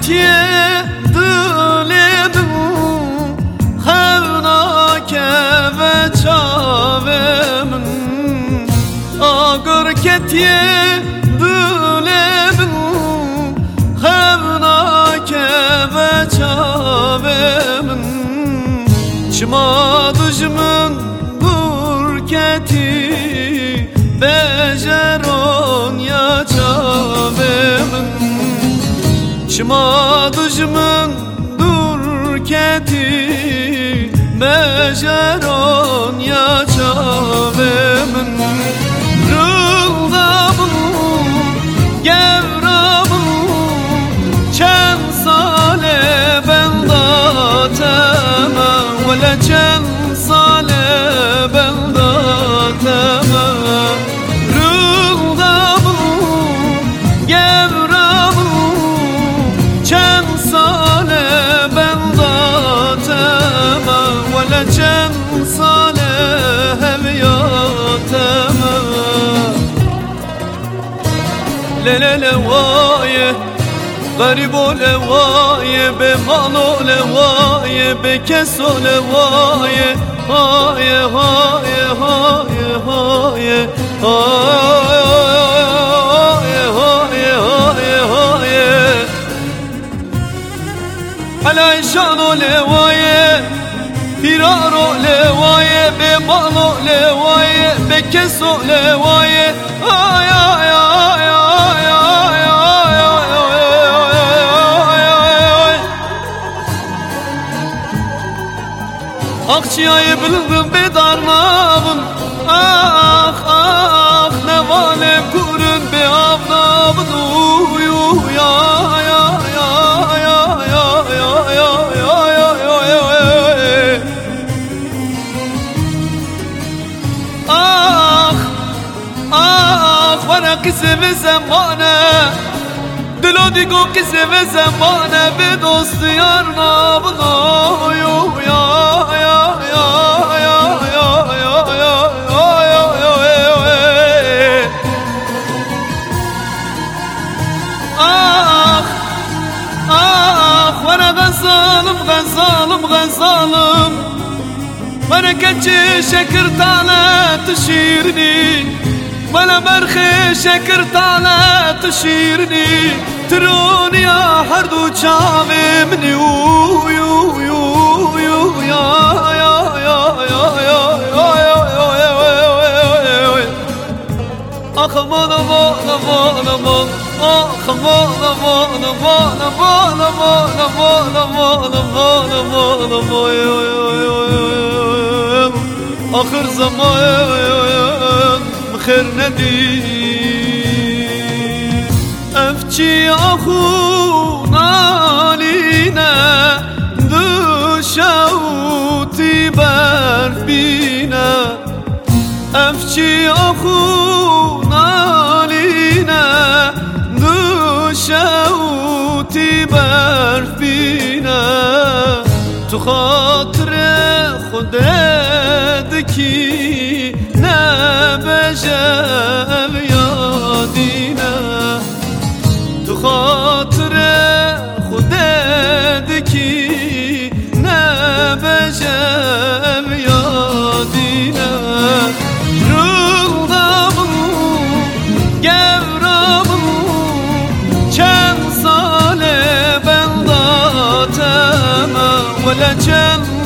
کتیه دلم خوناکه و چاوم آگر کتیه دلم خوناکه و چاوم چما دجمن برکتی بجرون یا چاوم چما دجمن برکتی بجرون یا چاوم رغدامم گورامم چند ساله بنداتم ولا چند ساله بنداتم رغدامم گورامم چند ساله بنداتم ولا چند ساله هویاتم للوایه غریب و لوایه به مال و لوایه به کس و لوایه های های های های های علیشان و لوایه پیرار و لوایه به مال و لوایه به کس و لوایه های های های Akçiyayı bildim bedarnavın Ah ah ne valem kurun be avnavın Uyu ya ya ya ya ya ya ya ya ya ya Ah ah bana kızı ve zamane Dilo digo kızı ve zamane be dostu yarnavın Uyu ya غزالم غزالم وانا كتشي شكر طالع تشيرني وانا برخي شكر طالع تشيرني تروني يا حردو شامي مني يو يو يو يو يا يا يا يا يا يا يا اخ مانا مانا مانا مانا آخ مانا مانا مانا مانا مانا مانا مانا مانا مانا آخر زمان بخير ندي أفشي أخونا لينا ذو شوتي برفينا أفشي أخونا لينا شوتي برف بينا تخاطر خدادكي نبجا بيادينا تخاطر خدادكي نبجا بيادينا رغدامم گورامم چند ساله بنداتم ولا چند